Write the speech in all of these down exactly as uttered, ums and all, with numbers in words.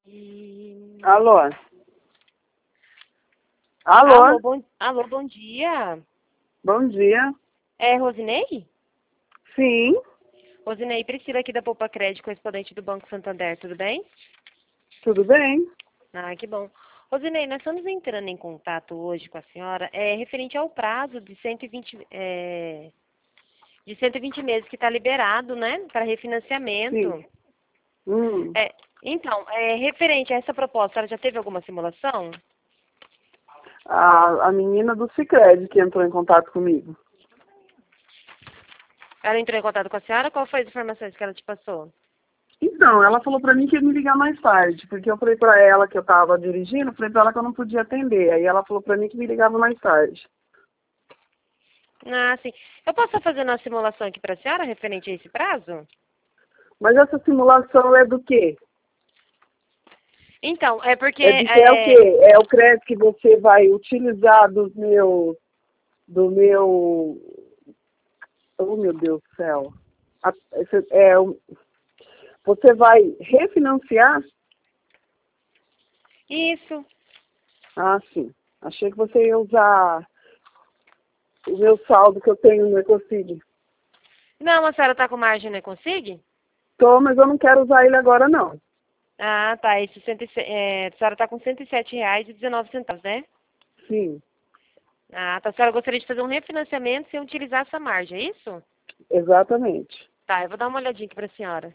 E... Alô? Alô? Alô, bom, alô, bom dia. Bom dia. É Rosinei? Sim, Rosinei, Priscila aqui da Poupa Crédito, correspondente do Banco Santander, tudo bem? tudo bem? Ah, que bom. Rosinei, nós estamos entrando em contato hoje com a senhora, é, referente ao prazo de cento e vinte, é, de cento e vinte meses que está liberado, né, para Sim. refinanciamento. Hum. É, então, é, referente a essa proposta, ela já teve alguma simulação? A, a menina do Sicredi que entrou em contato comigo. Ela entrou em contato com a senhora? Qual foi as informações que ela te passou? Então, ela falou pra mim que ia me ligar mais tarde, porque eu falei pra ela que eu tava dirigindo, falei pra ela que eu não podia atender. Aí ela falou pra mim que me ligava mais tarde. Ah, sim. Eu posso fazer uma simulação aqui para a senhora referente a esse prazo? Mas essa simulação é do quê? Então, é porque É de que é o é, quê? É o crédito que você vai utilizar do meu, do meu, oh meu Deus do céu. A- esse- É, o- você vai refinanciar? isso. Ah, sim. Achei que você ia usar o meu saldo que eu tenho no Ecocid. Não, a senhora está com margem, não consegue? Tô, mas eu não quero usar ele agora, não. Ah, tá. Esse cento e sete, é, a senhora está com cento e sete reais e dezenove centavos, né? Sim, Ah, tá. A senhora gostaria de fazer um refinanciamento sem utilizar essa margem, é isso? exatamente. Tá, eu vou dar uma olhadinha aqui para a senhora.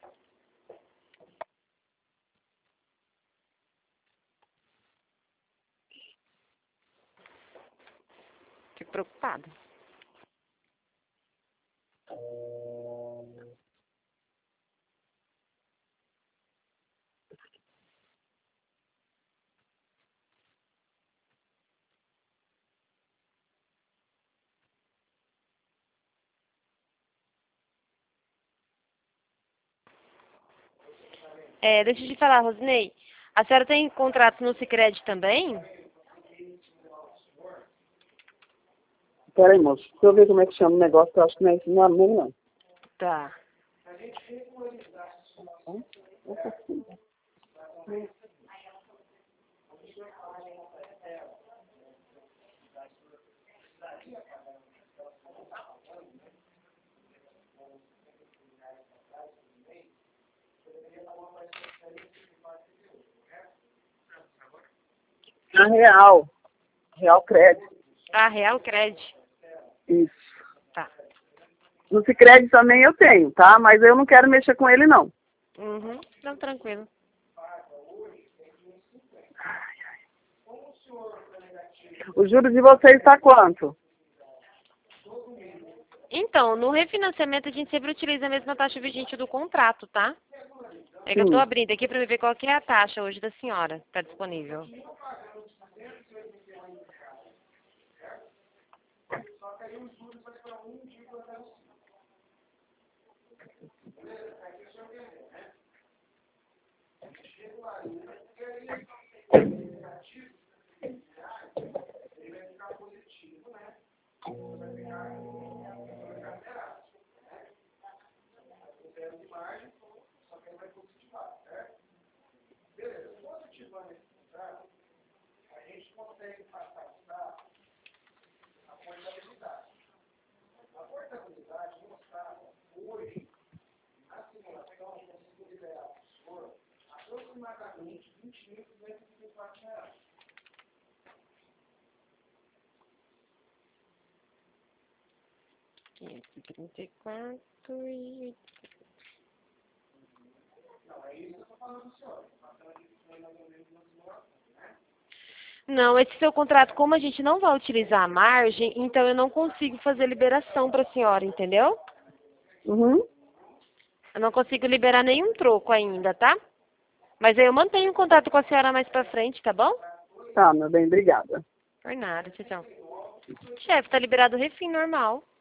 Fico preocupada. É, deixa eu te falar, Rosinei. A senhora tem contrato no Sicredi também? Pera aí, moço. Deixa eu ver como é que chama o negócio, que eu acho que não é isso, não é mesmo, não. Tá. Na Real. Real Crédito. Ah, Real Cred. Isso. Tá. No Sicredi também eu tenho, tá? Mas eu não quero mexer com ele, não. Uhum. Não, tranquilo. O juro de vocês está quanto? Então, no refinanciamento a gente sempre utiliza a mesma taxa vigente do contrato, tá? É que eu tô Sim. abrindo aqui para ver qual que é a taxa hoje da senhora que tá disponível. quinhentos e trinta e quatro e... Não, esse seu contrato, como a gente não vai utilizar a margem, então eu não consigo fazer liberação para a senhora, entendeu? Uhum. Eu não consigo liberar nenhum troco ainda, tá? Mas aí eu mantenho o contato com a senhora mais pra frente, tá bom? Tá, meu bem, obrigada. Por nada, tchau, tchau. Chefe, tá liberado o refim normal.